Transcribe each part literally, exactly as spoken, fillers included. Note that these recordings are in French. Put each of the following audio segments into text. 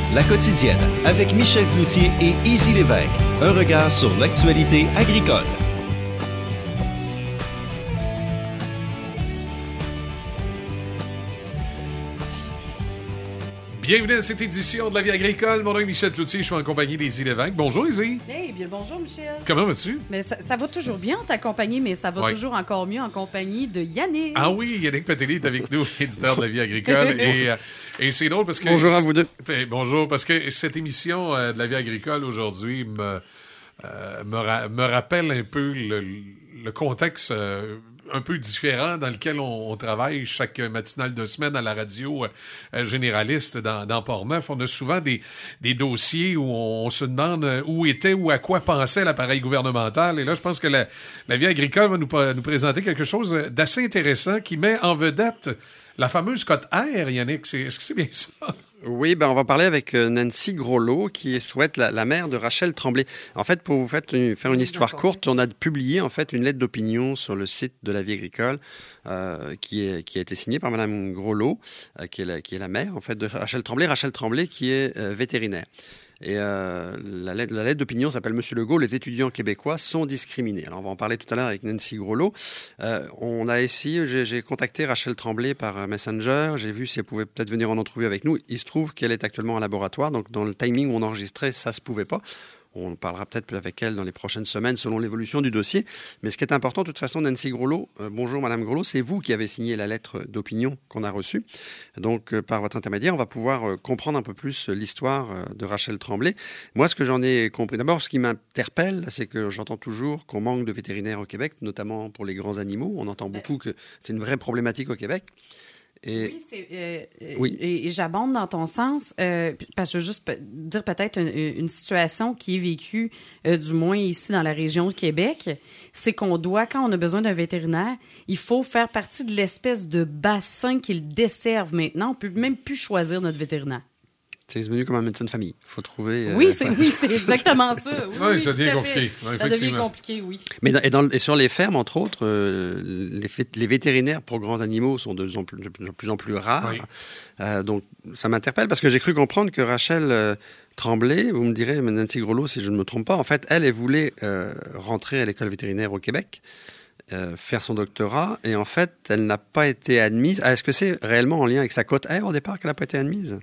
La quotidienne avec Michel Cloutier et Izzy Lévesque. Un regard sur l'actualité agricole. Bienvenue à cette édition de La Vie agricole. Mon nom est Michel Cloutier, je suis en compagnie d'Izzy Lévesque. Bonjour Izzy. Hey, bien le bonjour Michel. Comment vas-tu? Mais ça, ça va toujours bien en ta compagnie, mais ça va ouais. toujours encore mieux en compagnie de Yannick. Ah oui, Yannick Patelli est avec nous, éditeur de La Vie agricole. et, euh, et c'est drôle parce que... Bonjour à vous deux. Bonjour, parce que cette émission euh, de La Vie agricole aujourd'hui me, euh, me, ra- me rappelle un peu le, le contexte... Euh, un peu différent dans lequel on, on travaille chaque matinale de semaine à la radio euh, généraliste dans, dans Port-Neuf. On a souvent des, des dossiers où on, on se demande où était ou à quoi pensait l'appareil gouvernemental. Et là, je pense que la, la Vie agricole va nous, nous présenter quelque chose d'assez intéressant qui met en vedette la fameuse cote R, Yannick. C'est, est-ce que c'est bien ça? Oui, ben on va parler avec Nancy Groslot, qui se trouve être la, la mère de Rachel Tremblay. En fait, pour vous faire une, faire une histoire courte, on a publié en fait une lettre d'opinion sur le site de La Vie agricole euh, qui, est, qui a été signée par Madame Groslot, euh, qui, est la, qui est la mère en fait de Rachel Tremblay. Rachel Tremblay qui est euh, vétérinaire. Et euh, la lettre, la lettre d'opinion s'appelle « Monsieur Legault, les étudiants québécois sont discriminés ». Alors, on va en parler tout à l'heure avec Nancy Groslot. Euh, on a essayé, j'ai, j'ai contacté Rachel Tremblay par Messenger. J'ai vu si elle pouvait peut-être venir en entrevue avec nous. Il se trouve qu'elle est actuellement en laboratoire. Donc, dans le timing où on enregistrait, ça ne se pouvait pas. On parlera peut-être avec elle dans les prochaines semaines selon l'évolution du dossier. Mais ce qui est important, de toute façon, Nancy Groslot, euh, bonjour Madame Groslot, c'est vous qui avez signé la lettre d'opinion qu'on a reçue. Donc, euh, par votre intermédiaire, on va pouvoir euh, comprendre un peu plus l'histoire euh, de Rachel Tremblay. Moi, ce que j'en ai compris, d'abord, ce qui m'interpelle, c'est que j'entends toujours qu'on manque de vétérinaires au Québec, notamment pour les grands animaux. On entend beaucoup que c'est une vraie problématique au Québec. Et, oui, c'est, euh, oui. Et, et j'abonde dans ton sens, euh, parce que je veux juste pe- dire peut-être une, une situation qui est vécue, euh, du moins ici dans la région de Québec, c'est qu'on doit, quand on a besoin d'un vétérinaire, il faut faire partie de l'espèce de bassin qu'il desserve maintenant. On ne peut même plus choisir notre vétérinaire. C'est devenu comme un médecin de famille. Il faut trouver... Euh, oui, c'est, oui, c'est exactement ça. Oui, oui, oui, ça devient compliqué. Ouais, ça devient compliqué, oui. Mais dans, et, dans, et sur les fermes, entre autres, euh, les, les vétérinaires pour grands animaux sont de plus en plus, de plus, en plus rares. Oui. Euh, donc, ça m'interpelle parce que j'ai cru comprendre que Rachel euh, Tremblay, vous me direz, Nancy Groslot, si je ne me trompe pas, en fait, elle, elle voulait euh, rentrer à l'école vétérinaire au Québec, euh, faire son doctorat, et en fait, elle n'a pas été admise. Ah, est-ce que c'est réellement en lien avec sa cote R au départ qu'elle n'a pas été admise?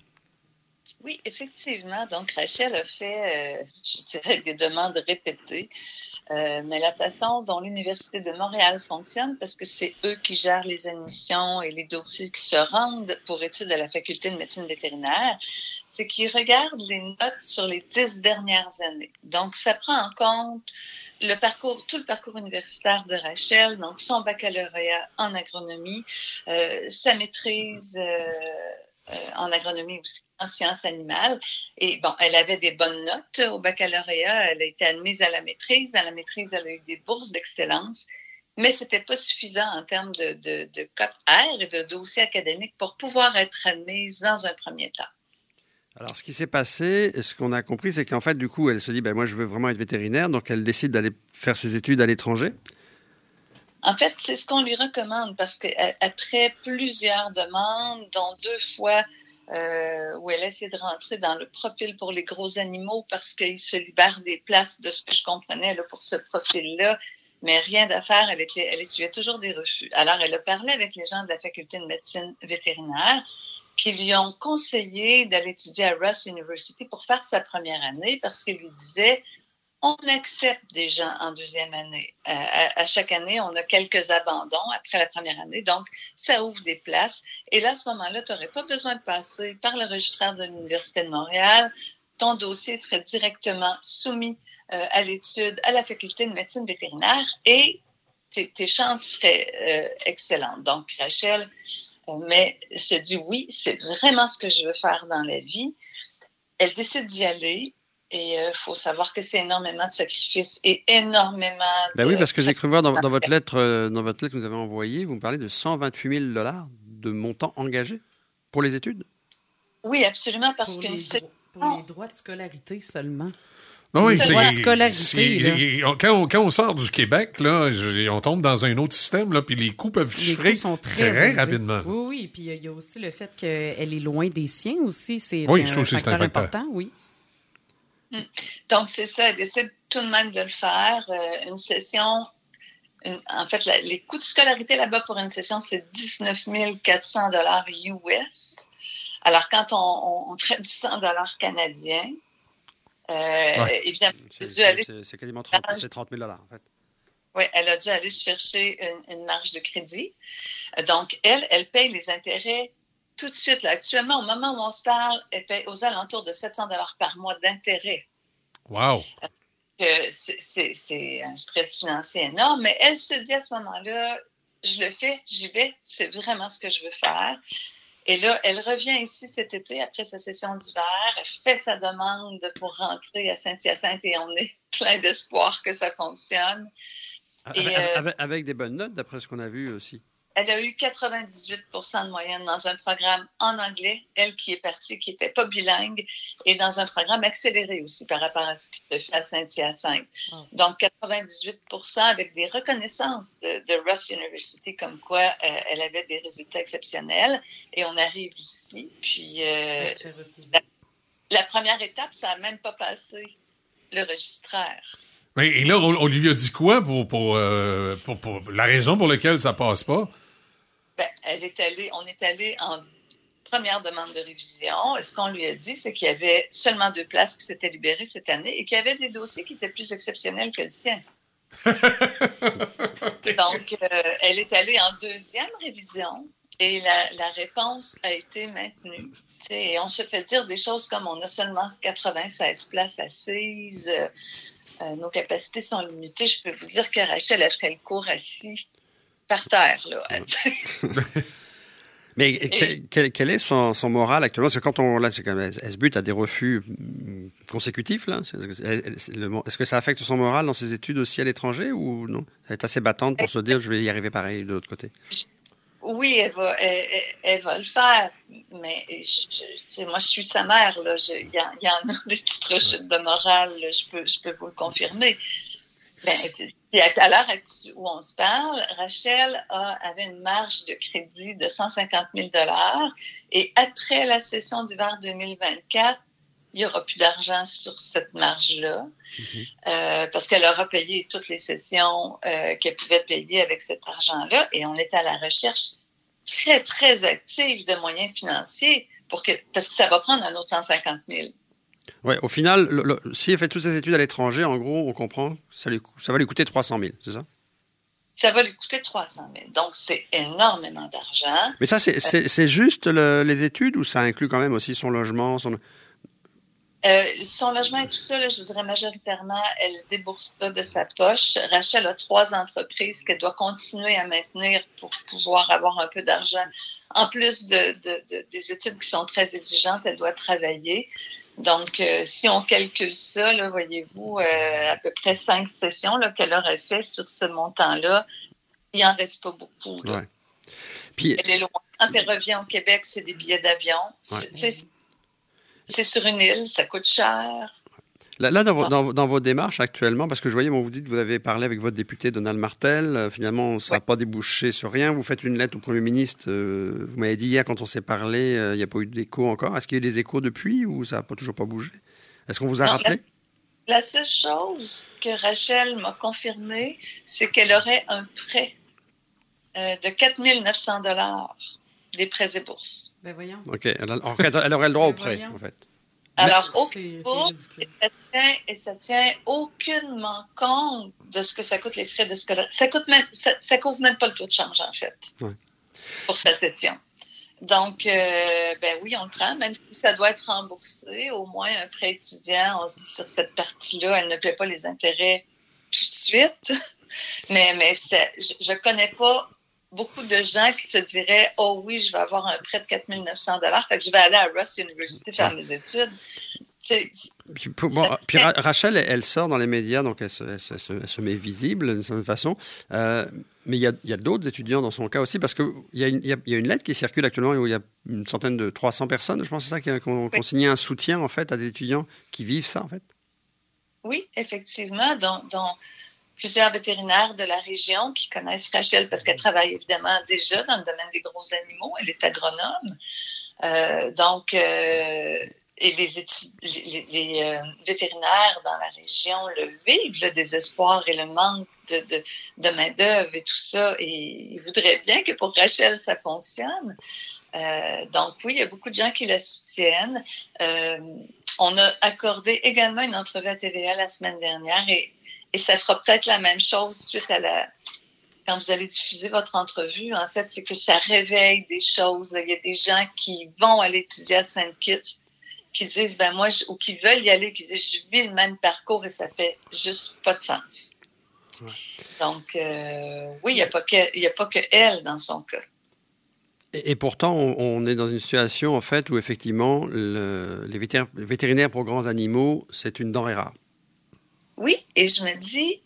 Oui, effectivement. Donc, Rachel a fait, euh, je dirais, des demandes répétées. Euh, mais la façon dont l'Université de Montréal fonctionne, parce que c'est eux qui gèrent les admissions et les dossiers qui se rendent pour études à la faculté de médecine vétérinaire, c'est qu'ils regardent les notes sur les dix dernières années. Donc, ça prend en compte le parcours, tout le parcours universitaire de Rachel, donc son baccalauréat en agronomie, euh, sa maîtrise euh, euh, en agronomie aussi, en sciences animales. Et bon, elle avait des bonnes notes au baccalauréat. Elle a été admise à la maîtrise. À la maîtrise, elle a eu des bourses d'excellence. Mais c'était pas suffisant en termes de, de, de cote R et de dossier académique pour pouvoir être admise dans un premier temps. Alors, ce qui s'est passé, ce qu'on a compris, c'est qu'en fait, du coup, elle se dit, ben, moi, je veux vraiment être vétérinaire. Donc, elle décide d'aller faire ses études à l'étranger. En fait, c'est ce qu'on lui recommande parce qu'après plusieurs demandes, dont deux fois euh, où elle a essayé de rentrer dans le profil pour les gros animaux parce qu'il se libère des places de ce que je comprenais là, pour ce profil-là, mais rien d'affaire, elle, était, elle essuyait toujours des refus. Alors, elle a parlé avec les gens de la faculté de médecine vétérinaire qui lui ont conseillé d'aller étudier à Russ University pour faire sa première année parce qu'ils lui disaient on accepte des gens en deuxième année. Euh, à, à chaque année, on a quelques abandons après la première année, donc ça ouvre des places. Et là, à ce moment-là, tu n'aurais pas besoin de passer par le registraire de l'Université de Montréal. Ton dossier serait directement soumis euh, à l'étude à la faculté de médecine vétérinaire et tes, tes chances seraient euh, excellentes. Donc, Rachel, euh, mais se dit oui, c'est vraiment ce que je veux faire dans la vie. Elle décide d'y aller. Et il euh, faut savoir que c'est énormément de sacrifices et énormément de... Ben oui, parce que j'ai cru voir dans, dans, votre lettre, euh, dans votre lettre que vous avez envoyée, vous me parlez de cent vingt-huit mille dollars de montant engagé pour les études? Oui, absolument, parce pour que... Les c'est... dro- pour les droits de scolarité seulement. Non, oui, Le droit de scolarité, là. c'est- quand, on, quand on sort du Québec, là, je- on tombe dans un autre système, là, puis les coûts peuvent Les chiffrer coûts sont très, très élevés. rapidement. Oui, oui. Puis il y a aussi le fait qu'elle est loin des siens aussi. C'est Oui, c'est ça un aussi, c'est facteur un facteur. important, oui. Donc, c'est ça, elle décide tout de même de le faire. Euh, une session, une- en fait, la- les coûts de scolarité là-bas pour une session, c'est dix-neuf mille quatre cents dollars U S. Alors, quand on, on, on traite du cent dollars canadiens, euh, Ouais. évidemment, C'est, elle a dû c'est, aller, c'est, c'est quasiment trente, c'est trente mille dollars, en fait. ouais, elle a dû aller chercher une, une marge de crédit. Euh, Donc, elle, elle paye les intérêts tout de suite. Là. Actuellement, au moment où on se parle, elle paye aux alentours de sept cents dollars par mois d'intérêt. Wow! Que c'est, c'est, c'est un stress financier énorme, mais elle se dit à ce moment-là, je le fais, j'y vais, c'est vraiment ce que je veux faire. Et là, elle revient ici cet été après sa session d'hiver, elle fait sa demande pour rentrer à Saint-Hyacinthe et on est plein d'espoir que ça fonctionne. Avec, Et, euh, avec, avec des bonnes notes, d'après ce qu'on a vu aussi. Elle a eu quatre-vingt-dix-huit pour cent de moyenne dans un programme en anglais, elle qui est partie, qui n'était pas bilingue, et dans un programme accéléré aussi par rapport à ce qui se fait à Saint-Hyacinthe. Oh. Donc, quatre-vingt-dix-huit pour cent avec des reconnaissances de, de Ross University, comme quoi euh, elle avait des résultats exceptionnels. Et on arrive ici, puis euh, la, la première étape, ça n'a même pas passé le registraire. Et là, on, on lui a dit quoi pour, pour, euh, pour, pour la raison pour laquelle ça passe pas? Ben, elle est allée, on est allé en première demande de révision. Et ce qu'on lui a dit, c'est qu'il y avait seulement deux places qui s'étaient libérées cette année et qu'il y avait des dossiers qui étaient plus exceptionnels que le sien. Okay. Donc, euh, elle est allée en deuxième révision et la, la réponse a été maintenue. T'sais, et on se fait dire des choses comme on a seulement quatre-vingt-seize places assises, euh, euh, nos capacités sont limitées. Je peux vous dire que Rachel a fait le cours assis par terre, là. Mais et, quel, quel est son, son moral actuellement? Parce que quand on, là, c'est quand même, elle se bute à des refus consécutifs, là. Est-ce que ça affecte son moral dans ses études aussi à l'étranger ou non? Elle est assez battante pour se dire, je vais y arriver pareil de l'autre côté. Oui, elle va, elle, elle va le faire, mais je, moi, je suis sa mère, là. Il y, y en a des petites rechutes de morale, là, je peux, je peux vous le confirmer. Ben, à l'heure où on se parle, Rachel a, avait une marge de crédit de cent cinquante mille dollars et après la session d'hiver deux mille vingt-quatre, il n'y aura plus d'argent sur cette marge-là mm-hmm. euh, parce qu'elle aura payé toutes les sessions euh, qu'elle pouvait payer avec cet argent-là et on est à la recherche très, très active de moyens financiers pour que, parce que ça va prendre un autre cent cinquante mille. Ouais, au final, le, le, si elle fait toutes ses études à l'étranger, en gros, on comprend, ça, lui, ça va lui coûter trois cent mille, c'est ça? Ça va lui coûter trois cent mille. Donc, c'est énormément d'argent. Mais ça, c'est, c'est, c'est juste le, les études ou ça inclut quand même aussi son logement? Son, euh, son logement et tout ça, là, je vous dirais majoritairement, elle débourse ça de sa poche. Rachel a trois entreprises qu'elle doit continuer à maintenir pour pouvoir avoir un peu d'argent. En plus de, de, de, des études qui sont très exigeantes, elle doit travailler. Donc, euh, si on calcule ça, là, voyez-vous, euh, à peu près cinq sessions là, qu'elle aurait fait sur ce montant-là, il n'en reste pas beaucoup. Là. Ouais. Puis, elle est loin. Quand elle revient au Québec, c'est des billets d'avion. Ouais. C'est, c'est, c'est sur une île, ça coûte cher. Là, là dans, dans, dans vos démarches actuellement, parce que je voyais, bon, vous dites que vous avez parlé avec votre député Donald Martel, euh, finalement, ça n'a ouais. pas débouché sur rien. Vous faites une lettre au Premier ministre, euh, vous m'avez dit hier, quand on s'est parlé, il euh, n'y a pas eu d'écho encore. Est-ce qu'il y a eu des échos depuis ou ça n'a pas, toujours pas bougé? Est-ce qu'on vous a non, rappelé? La, la seule chose que Rachel m'a confirmé, c'est qu'elle aurait un prêt euh, de quatre mille neuf cents dollars des prêts et bourses. Ben voyons. OK. Elle, elle aurait le droit ben au prêt, voyons. En fait. Alors, aucune bourse, et ça tient, et ça tient aucunement compte de ce que ça coûte les frais de scolarité. Ça coûte même, ça, ça couvre même pas le taux de change, en fait, ouais. pour sa session. Donc, euh, ben oui, on le prend, même si ça doit être remboursé, au moins un prêt étudiant, on se dit sur cette partie-là, elle ne paie pas les intérêts tout de suite. mais mais ça, je, je connais pas beaucoup de gens qui se diraient « Oh oui, je vais avoir un prêt de quatre mille neuf cents dollars, fait que je vais aller à Ross University faire mes études. » Puis, pour, bon, puis Rachel, elle, elle sort dans les médias, donc elle se, elle se, elle se met visible d'une certaine façon. Euh, mais il y a, il y a d'autres étudiants dans son cas aussi, parce qu'il y, y, y a une lettre qui circule actuellement où il y a une centaine de trois cents personnes, je pense que c'est ça, qui ont oui. signé un soutien en fait à des étudiants qui vivent ça en fait. oui, effectivement, dont, dont plusieurs vétérinaires de la région qui connaissent Rachel parce qu'elle travaille évidemment déjà dans le domaine des gros animaux. Elle est agronome. Euh, donc, euh, et les, étu- les, les euh, vétérinaires dans la région le vivent, le désespoir et le manque de, de, de main-d'œuvre et tout ça. Et ils voudraient bien que pour Rachel, ça fonctionne. Euh, donc, oui, il y a beaucoup de gens qui la soutiennent. Euh, on a accordé également une entrevue à T V A la semaine dernière et, et ça fera peut-être la même chose suite à la... Quand vous allez diffuser votre entrevue, en fait, c'est que ça réveille des choses. Il y a des gens qui vont aller étudier à Saint-Kitts qui disent, ben moi, je, ou qui veulent y aller, qui disent, je vis le même parcours et ça fait juste pas de sens. Ouais. Donc, euh, oui, il n'y a pas que, il y a pas que elle dans son cas. Et, et pourtant, on, on est dans une situation, en fait, où effectivement, le, les vétér- vétérinaires pour grands animaux, c'est une denrée rare. Oui, et je me dis,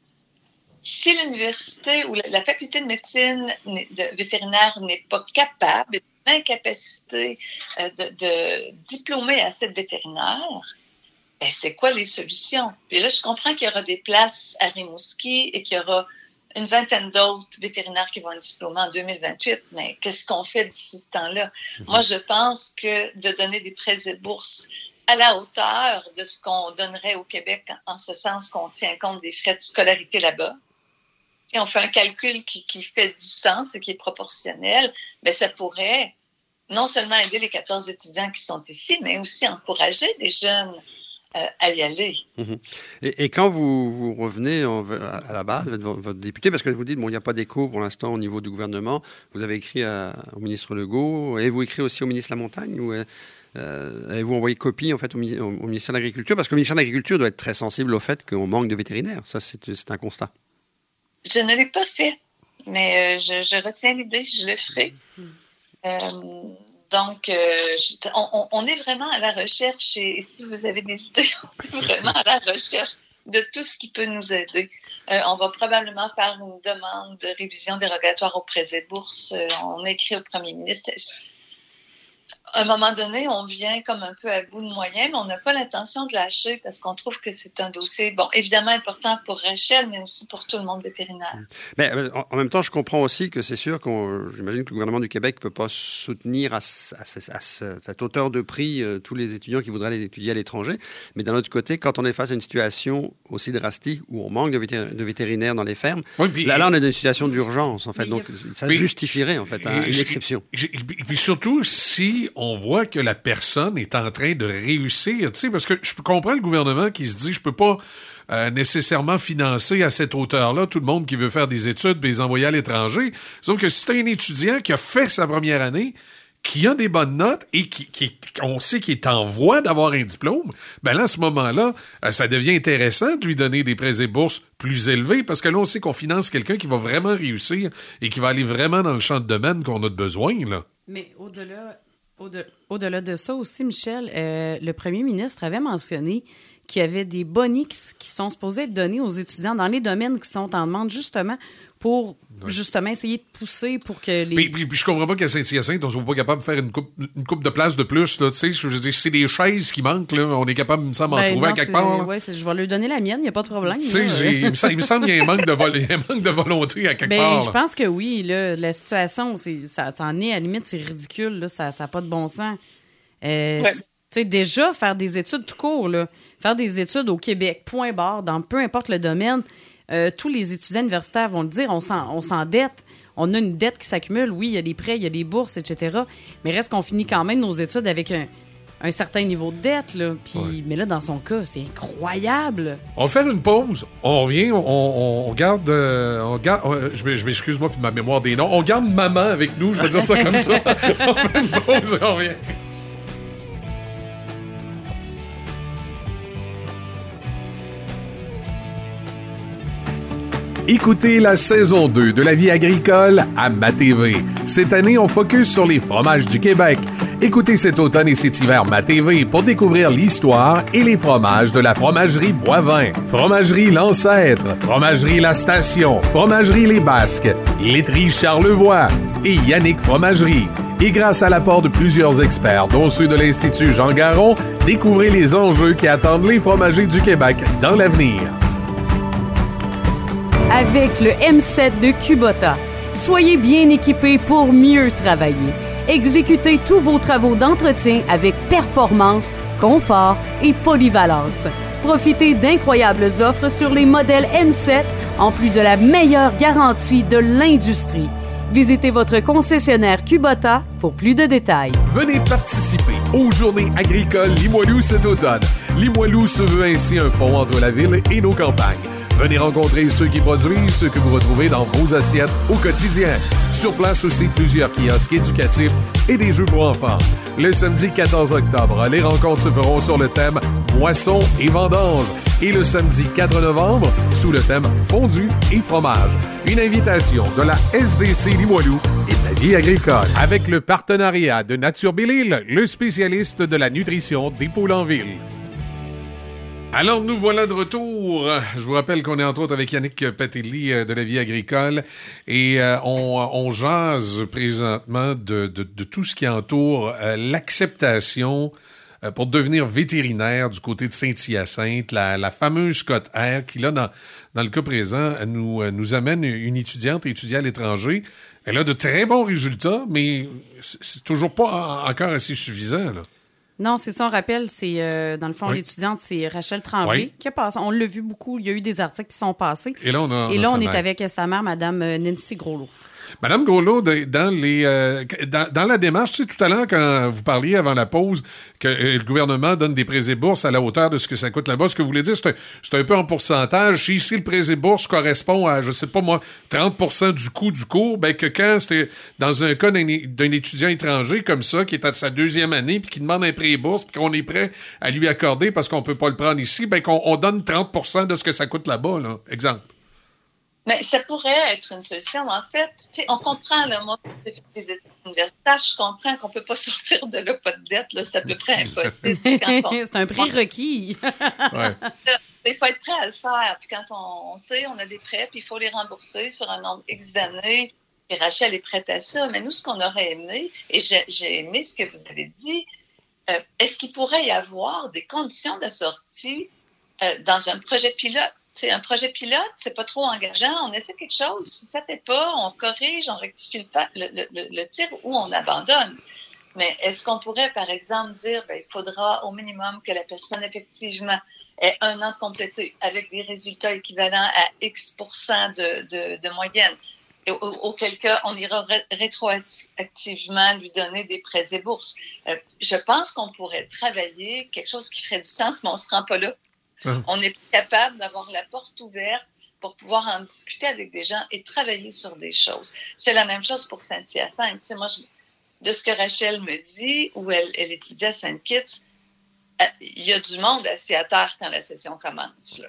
si l'université ou la, la faculté de médecine de vétérinaire n'est pas capable, l'incapacité euh, de, de diplômer assez de vétérinaires, ben c'est quoi les solutions? Puis là, je comprends qu'il y aura des places à Rimouski et qu'il y aura une vingtaine d'autres vétérinaires qui vont être diplômés en deux mille vingt-huit, mais qu'est-ce qu'on fait d'ici ce temps-là? Mm-hmm. Moi, je pense que de donner des prêts et bourses à la hauteur de ce qu'on donnerait au Québec, en ce sens qu'on tient compte des frais de scolarité là-bas, si on fait un calcul qui, qui fait du sens et qui est proportionnel, ben ça pourrait non seulement aider les quatorze étudiants qui sont ici, mais aussi encourager les jeunes euh, à y aller. Mmh. Et, et quand vous, vous revenez en, à la base, votre, votre député, parce que vous dites, bon, il n'y a pas d'écho pour l'instant au niveau du gouvernement, vous avez écrit à, au ministre Legault, avez-vous écrit aussi au ministre Lamontagne, ou euh, avez-vous envoyé copie en fait, au, au, au ministère de l'Agriculture? Parce que le ministère de l'Agriculture doit être très sensible au fait qu'on manque de vétérinaires. Ça, c'est, c'est un constat. Je ne l'ai pas fait, mais euh, je, je retiens l'idée, je le ferai. Euh, donc, euh, je, on, on est vraiment à la recherche, et si vous avez des idées, on est vraiment à la recherche de tout ce qui peut nous aider. Euh, on va probablement faire une demande de révision dérogatoire aux prêts et bourses. Euh, on a écrit au premier ministre. À un moment donné, on vient comme un peu à bout de moyens, mais on n'a pas l'intention de lâcher parce qu'on trouve que c'est un dossier, bon, évidemment important pour Rachel, mais aussi pour tout le monde vétérinaire. Mais en, en même temps, je comprends aussi que c'est sûr qu'on, j'imagine que le gouvernement du Québec ne peut pas soutenir à, à, à, à cette hauteur de prix euh, tous les étudiants qui voudraient aller étudier à l'étranger. Mais d'un autre côté, quand on est face à une situation aussi drastique où on manque de, vétér- de vétérinaires dans les fermes, oui, puis, là, là, on est dans une situation d'urgence, en fait. Donc, a... ça puis, justifierait, en fait, un, une j- exception. J- j- puis surtout, si on voit que la personne est en train de réussir, tu sais, parce que je comprends le gouvernement qui se dit, je peux pas euh, nécessairement financer à cette hauteur-là tout le monde qui veut faire des études et les envoyer à l'étranger. Sauf que si c'est un étudiant qui a fait sa première année, qui a des bonnes notes et qui, qui on sait qu'il est en voie d'avoir un diplôme, ben là, à ce moment-là, euh, ça devient intéressant de lui donner des prêts et bourses plus élevés parce que là, on sait qu'on finance quelqu'un qui va vraiment réussir et qui va aller vraiment dans le champ de domaine qu'on a de besoin, là. Mais au-delà... Au-delà, au-delà de ça aussi, Michel, euh, le premier ministre avait mentionné qu'il y avait des bonnies qui, qui sont supposés être donnés aux étudiants dans les domaines qui sont en demande, justement, pour oui. justement essayer de pousser pour que les... Puis, puis, puis je comprends pas qu'à Saint-Hyacinthe, on ne soit pas capable de faire une coupe, une coupe de place de plus, là, tu sais, je veux dire, c'est des chaises qui manquent, là, on est capable, il me semble, d'en ben trouver non, à quelque part. Oui, je vais lui donner la mienne, il n'y a pas de problème. Tu sais, il, il me semble qu'il y a un manque de, vol, un manque de volonté à quelque ben, part. Je pense que oui, là, la situation, c'est, ça en est, à la limite, c'est ridicule, là, ça n'a pas de bon sens. Euh, ouais. Tu sais, déjà, faire des études tout court, là, faire des études au Québec, point barre, dans peu importe le domaine, Euh, tous les étudiants universitaires vont le dire, on, s'en, on s'endette, on a une dette qui s'accumule, oui, il y a des prêts, il y a des bourses, et cetera. Mais reste qu'on finit quand même nos études avec un, un certain niveau de dette, là. Puis, ouais. Mais là, dans son cas, c'est incroyable. On va faire une pause, on revient, on, on, on garde, euh, on garde on, je, je m'excuse-moi pour ma mémoire des noms, on garde maman avec nous, je vais dire ça comme ça. On fait une pause et on revient. Écoutez la saison deux de La Vie agricole à Ma T V. Cette année, on focus sur les fromages du Québec. Écoutez cet automne et cet hiver Ma T V pour découvrir l'histoire et les fromages de la fromagerie Boivin, fromagerie L'Ancêtre, fromagerie La Station, fromagerie Les Basques, laiterie Charlevoix et Yannick Fromagerie. Et grâce à l'apport de plusieurs experts, dont ceux de l'Institut Jean Garon, découvrez les enjeux qui attendent les fromagers du Québec dans l'avenir. Avec le M sept de Kubota, soyez bien équipés pour mieux travailler. Exécutez tous vos travaux d'entretien avec performance, confort et polyvalence. Profitez d'incroyables offres sur les modèles M sept, en plus de la meilleure garantie de l'industrie. Visitez votre concessionnaire Kubota pour plus de détails. Venez participer aux Journées agricoles Limoilou cet automne. Limoilou se veut ainsi un pont entre la ville et nos campagnes. Venez rencontrer ceux qui produisent ce que vous retrouvez dans vos assiettes au quotidien. Sur place aussi, plusieurs kiosques éducatifs et des jeux pour enfants. Le samedi quatorze octobre, les rencontres se feront sur le thème Moisson et vendange. Et le samedi quatre novembre, sous le thème Fondu et fromage. Une invitation de la S D C Limoilou et de la vie agricole. Avec le partenariat de Nature Belle-Île, le spécialiste de la nutrition des poules en ville. Alors, nous voilà de retour. Je vous rappelle qu'on est entre autres avec Yannick Petelli de la vie agricole et euh, on, on jase présentement de, de, de tout ce qui entoure euh, l'acceptation euh, pour devenir vétérinaire du côté de Saint-Hyacinthe, la, la fameuse cote R qui, là, dans, dans le cas présent, nous, nous amène une étudiante étudiée à l'étranger. Elle a de très bons résultats, mais c'est toujours pas encore assez suffisant, là. Non, c'est ça, on rappelle, c'est euh, dans le fond, oui. l'étudiante, c'est Rachel Tremblay, oui. qui a passé. On l'a vu beaucoup, il y a eu des articles qui sont passés. Et là, on, a, Et on, là, a on est mère. avec sa mère, Mme Nancy Groslot. Madame Groslot, dans, les, euh, dans, dans la démarche, tu sais, tout à l'heure, quand vous parliez avant la pause que euh, le gouvernement donne des prêts et bourses à la hauteur de ce que ça coûte là-bas, ce que vous voulez dire, c'est un, c'est un peu en pourcentage. Si ici, le prêt et bourse correspond à, je sais pas moi, trente pour cent du coût du cours, ben que quand c'était dans un cas d'un, d'un étudiant étranger comme ça, qui est à sa deuxième année, puis qui demande un prêt et bourse, puis qu'on est prêt à lui accorder parce qu'on peut pas le prendre ici, ben qu'on on donne trente pour cent de ce que ça coûte là-bas, là. Exemple. Mais ça pourrait être une solution. En fait, tu sais, on comprend, là, moi, j'ai fait des études universitaires, je comprends qu'on peut pas sortir de là, pas de dette, là, c'est à peu près impossible. Quand on... c'est un prérequis. Ouais. Il faut être prêt à le faire. Puis quand on, on sait, on a des prêts, puis il faut les rembourser sur un nombre X d'années. Et Rachel est prête à ça. Mais nous, ce qu'on aurait aimé, et j'ai, j'ai aimé ce que vous avez dit, euh, est-ce qu'il pourrait y avoir des conditions de sortie euh, dans un projet pilote? C'est un projet pilote, c'est pas trop engageant. On essaie quelque chose. Si ça fait pas, on corrige, on rectifie le, le, le, le tir ou on abandonne. Mais est-ce qu'on pourrait, par exemple, dire ben, il faudra au minimum que la personne, effectivement, ait un an de complété avec des résultats équivalents à X pour cent de, de, de moyenne? Et au, auquel cas, on ira ré- rétroactivement lui donner des prêts et bourses. Euh, je pense qu'on pourrait travailler quelque chose qui ferait du sens, mais on ne se rend pas là. Hum. On est capable d'avoir la porte ouverte pour pouvoir en discuter avec des gens et travailler sur des choses. C'est la même chose pour Saint-Hyacinthe. Tu sais, moi, je, de ce que Rachel me dit, où elle, elle étudie à Saint-Kitts, il y a du monde assis à terre quand la session commence.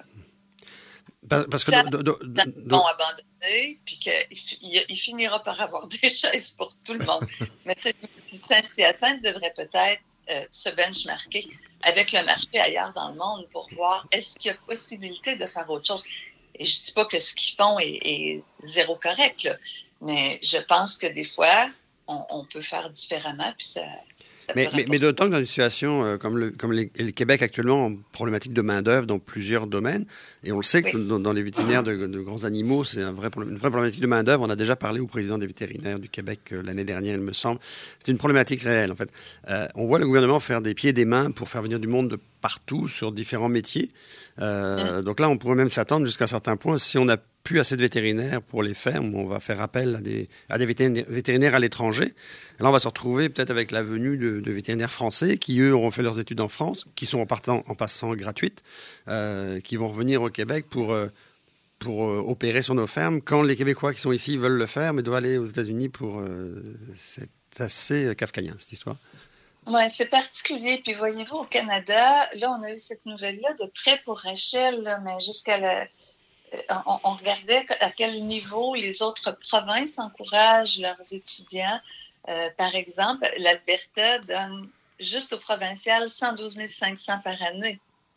Là. Parce que... Ça, do, do, do, do, vont abandonner, puis qu'il il finira par avoir des chaises pour tout le monde. Mais tu sais, Saint-Hyacinthe devrait peut-être euh, se benchmarker avec le marché ailleurs dans le monde pour voir est-ce qu'il y a possibilité de faire autre chose. Et je dis pas que ce qu'ils font est, est zéro correct, là, mais je pense que des fois, on, on peut faire différemment, puis ça... Ça mais, mais, mais d'autant que dans une situation euh, comme, le, comme les, le Québec actuellement, en problématique de main-d'œuvre dans plusieurs domaines, et on le sait que oui. dans, dans les vétérinaires de, de grands animaux, c'est un vrai, une vraie problématique de main-d'œuvre. On a déjà parlé au président des vétérinaires du Québec euh, l'année dernière, il me semble. C'est une problématique réelle, en fait. Euh, on voit le gouvernement faire des pieds et des mains pour faire venir du monde de partout sur différents métiers. Euh, mmh. Donc là, on pourrait même s'attendre jusqu'à un certain point, si on n'a plus assez de vétérinaires pour les fermes, on va faire appel à des, à des vétérinaires, vétérinaires à l'étranger. Là, on va se retrouver peut-être avec la venue de, de vétérinaires français qui, eux, auront fait leurs études en France, qui sont en, partant, en passant gratuites, euh, qui vont revenir au Québec pour, euh, pour euh, opérer sur nos fermes. Quand les Québécois qui sont ici veulent le faire, mais doivent aller aux États-Unis pour... Euh, c'est assez kafkaïen, cette histoire. Oui, c'est particulier. Puis voyez-vous, au Canada, là, on a eu cette nouvelle-là de prêt pour Rachel, là, mais jusqu'à la... On, on regardait à quel niveau les autres provinces encouragent leurs étudiants. Euh, par exemple, l'Alberta donne juste aux provinciales cent douze mille cinq cents par année.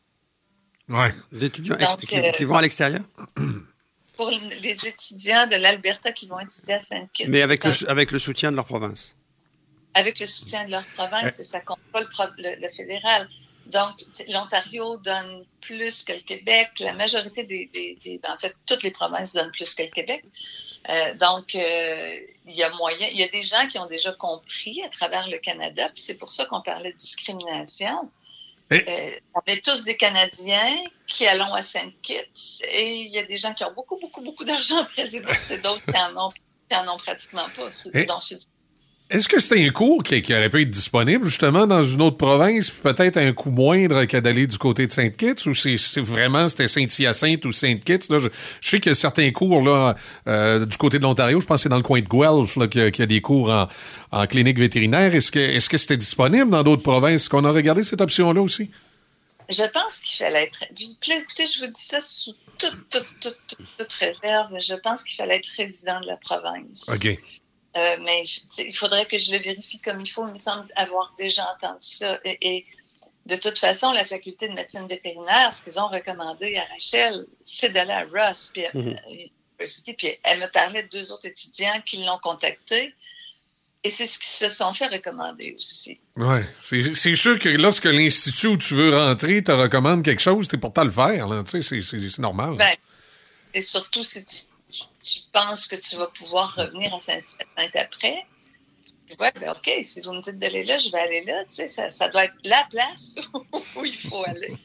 Oui. Les étudiants Donc, ex- qui, euh, qui vont à l'extérieur? Pour les étudiants de l'Alberta qui vont étudier à Saint-Kitts. Mais avec le, avec le soutien de leur province? avec le soutien de leur province, et ça compte pas le, pro- le, le fédéral. Donc, l'Ontario donne plus que le Québec. La majorité des, des, des en fait, toutes les provinces donnent plus que le Québec. Euh, donc, euh, il y a moyen. Il y a des gens qui ont déjà compris à travers le Canada, puis c'est pour ça qu'on parlait de discrimination. Et... Euh, on est tous des Canadiens qui allons à Saint-Kitts, et il y a des gens qui ont beaucoup, beaucoup, beaucoup d'argent à prêter bourse, et d'autres qui en ont, qui en ont pratiquement pas et... dans ce Est-ce que c'était un cours qui, qui aurait pu être disponible justement dans une autre province, puis peut-être un coût moindre qu'à d'aller du côté de Saint-Kitts, ou c'est, c'est vraiment c'était Saint-Hyacinthe ou Saint-Kitts? Là, je, je sais qu'il y a certains cours là euh, du côté de l'Ontario, je pense que c'est dans le coin de Guelph là, qu'il, y a, qu'il y a des cours en, en clinique vétérinaire. Est-ce que, est-ce que c'était disponible dans d'autres provinces? Est-ce qu'on a regardé cette option-là aussi? Je pense qu'il fallait être... Écoutez, je vous dis ça sous toute, toute, toute, toute, toute réserve. Je pense qu'il fallait être résident de la province. OK. Euh, mais il faudrait que je le vérifie comme il faut. Il me semble avoir déjà entendu ça. Et, et de toute façon, la faculté de médecine vétérinaire, ce qu'ils ont recommandé à Rachel, c'est d'aller à Ross. Puis, mm-hmm. euh, puis elle me parlait de deux autres étudiants qui l'ont contactée. Et c'est ce qu'ils se sont fait recommander aussi. Oui, c'est, c'est sûr que lorsque l'institut où tu veux rentrer te recommande quelque chose, t'es porté à le faire. Là. Tu sais, c'est, c'est, c'est normal. Ben, et surtout si tu, tu, tu penses que tu vas pouvoir revenir à Saint-Hyacinthe après, tu vois, ben OK, si vous me dites d'aller là, je vais aller là. Tu sais, ça, ça doit être la place où il faut aller.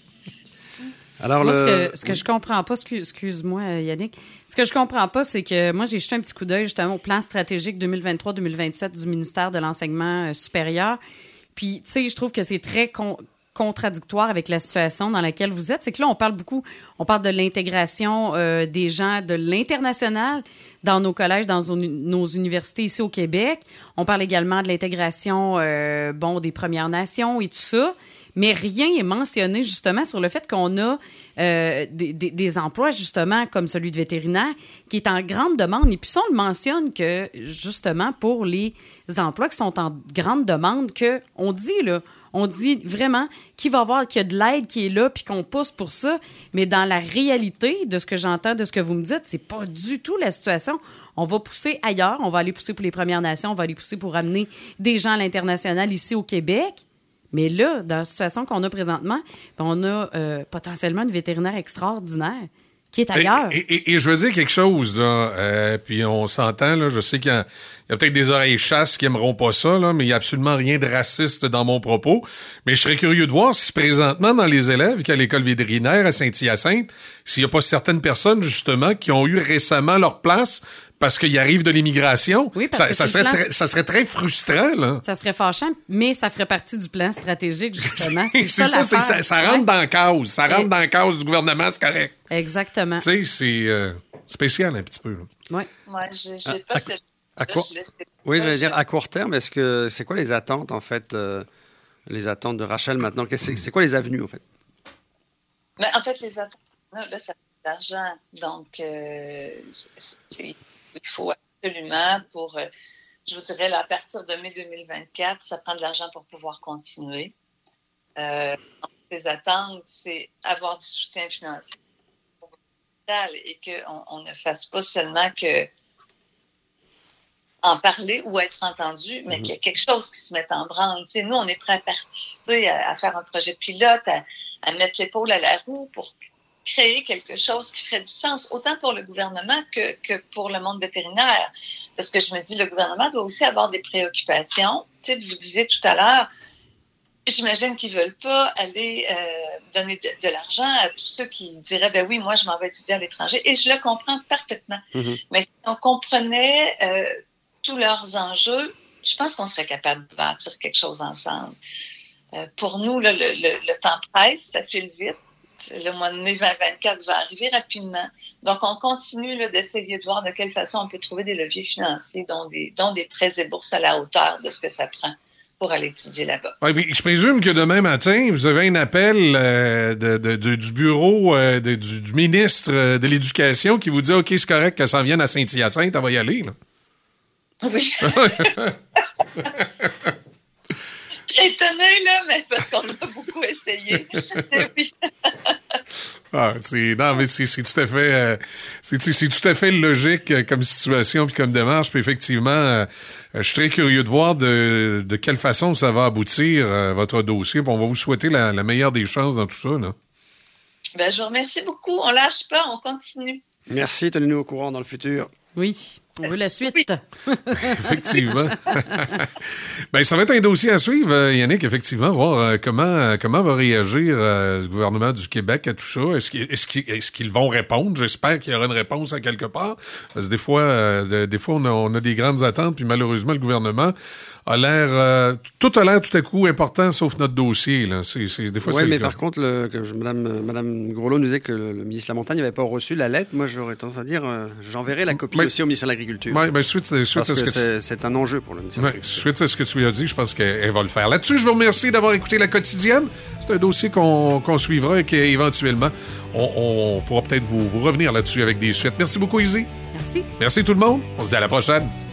Alors, moi, le... ce que, ce que je comprends pas, excuse, excuse-moi Yannick, ce que je comprends pas, c'est que moi, j'ai jeté un petit coup d'œil justement au plan stratégique deux mille vingt-trois deux mille vingt-sept du ministère de l'Enseignement supérieur. Puis, tu sais, je trouve que c'est très con- contradictoire avec la situation dans laquelle vous êtes. C'est que là, on parle beaucoup, on parle de l'intégration euh, des gens de l'international dans nos collèges, dans nos, nos universités ici au Québec. On parle également de l'intégration, euh, bon, des Premières Nations et tout ça. Mais rien n'est mentionné justement sur le fait qu'on a euh, des, des, des emplois justement comme celui de vétérinaire qui est en grande demande. Et puis ça, on le mentionne que justement pour les emplois qui sont en grande demande, qu'on dit là, on dit vraiment qu'il va y avoir, qu'il y a de l'aide qui est là puis qu'on pousse pour ça. Mais dans la réalité de ce que j'entends, de ce que vous me dites, c'est pas du tout la situation. On va pousser ailleurs, on va aller pousser pour les Premières Nations, on va aller pousser pour amener des gens à l'international ici au Québec. Mais là, dans la situation qu'on a présentement, on a euh, potentiellement une vétérinaire extraordinaire qui est ailleurs. Et, et, et je veux dire quelque chose, là, euh, puis on s'entend, là, je sais qu'il y a, il y a peut-être des oreilles chasses qui aimeront pas ça, là, mais il n'y a absolument rien de raciste dans mon propos. Mais je serais curieux de voir si présentement, dans les élèves qui à l'école vétérinaire à Saint-Hyacinthe, s'il n'y a pas certaines personnes, justement, qui ont eu récemment leur place parce qu'ils arrivent de l'immigration. Oui, parce ça, que ça, serait plan... très, ça serait très frustrant, là. Ça serait fâchant, mais ça ferait partie du plan stratégique, justement. C'est, c'est ça, ça, c'est, ça, ça rentre ouais. dans la cause. Ça rentre Et... dans la cause du gouvernement, c'est correct. Exactement. Tu sais, c'est euh, spécial un petit peu. Oui. Moi, je n'ai ah, pas à, cette... À court... Oui, j'allais dire, à court terme, est-ce que c'est quoi les attentes, en fait, euh, les attentes de Rachel maintenant? C'est, c'est quoi les avenues, en fait? Mais en fait, les attentes, là, ça coûte de l'argent. Donc, euh, c'est... il faut absolument pour, je vous dirais, là, à partir de mai deux mille vingt-quatre, ça prend de l'argent pour pouvoir continuer. Euh, les attentes, c'est avoir du soutien financier et qu'on on ne fasse pas seulement que en parler ou être entendu, mais mm-hmm. qu'il y ait quelque chose qui se mette en branle. Tu sais, nous, on est prêts à participer, à, à faire un projet pilote, à, à mettre l'épaule à la roue pour créer quelque chose qui ferait du sens, autant pour le gouvernement que, que pour le monde vétérinaire. Parce que je me dis, le gouvernement doit aussi avoir des préoccupations. Tu sais, vous disiez tout à l'heure, j'imagine qu'ils ne veulent pas aller euh, donner de, de l'argent à tous ceux qui diraient, ben oui, moi, je m'en vais étudier à l'étranger. Et je le comprends parfaitement. Mm-hmm. Mais si on comprenait euh, tous leurs enjeux, je pense qu'on serait capable de bâtir quelque chose ensemble. Euh, pour nous, là, le, le, le temps presse, ça file vite. Le mois de mai vingt vingt-quatre va arriver rapidement. Donc, on continue là, d'essayer de voir de quelle façon on peut trouver des leviers financiers, dont des, dont des prêts et bourses à la hauteur de ce que ça prend pour aller étudier là-bas. Oui, mais je présume que demain matin, vous avez un appel euh, de, de, de, du bureau euh, de, du, du ministre de l'Éducation qui vous dit « OK, c'est correct qu'elle s'en vienne à Saint-Hyacinthe, elle va y aller. » là. Oui. Je suis étonnée, là, mais parce qu'on a beaucoup essayé. Oui. Ah, c'est, non, mais c'est, c'est tout à fait, euh, c'est, c'est tout à fait logique euh, comme situation puis comme démarche. Puis effectivement, euh, je suis très curieux de voir de, de quelle façon ça va aboutir, euh, votre dossier. Puis on va vous souhaiter la, la meilleure des chances dans tout ça, là. Ben, je vous remercie beaucoup. On lâche pas, on continue. Merci, tenez-nous au courant dans le futur. Oui, on veut la suite. Oui. Effectivement. Ben, ça va être un dossier à suivre, euh, Yannick, effectivement, voir euh, comment, euh, comment va réagir euh, le gouvernement du Québec à tout ça. Est-ce qu'ils, est-ce qu'ils, est-ce qu'ils vont répondre? J'espère qu'il y aura une réponse à quelque part. Parce que des fois, euh, de, des fois on, a, on a des grandes attentes, puis malheureusement, le gouvernement a l'air... Euh, tout a l'air tout à coup important, sauf notre dossier. Là. C'est, c'est, des fois, oui, c'est mais le cas. par contre, le, que je, Madame, Madame Groslo nous disait que le, le ministre Lamontagne n'avait pas reçu la lettre. Moi, j'aurais tendance à dire, euh, j'enverrai la copie mais, aussi au ministère de l'Agriculture. Oui, mais suite, suite Parce à ce que, que c'est, tu... c'est un enjeu pour le ministère Ouais, de l'Agriculture. suite à ce que tu lui as dit, je pense qu'elle va le faire. Là-dessus, je vous remercie d'avoir écouté La Quotidienne. C'est un dossier qu'on, qu'on suivra et qu'éventuellement, on, on pourra peut-être vous, vous revenir là-dessus avec des suites. Merci beaucoup, Izzy. Merci. Merci tout le monde. On se dit à la prochaine.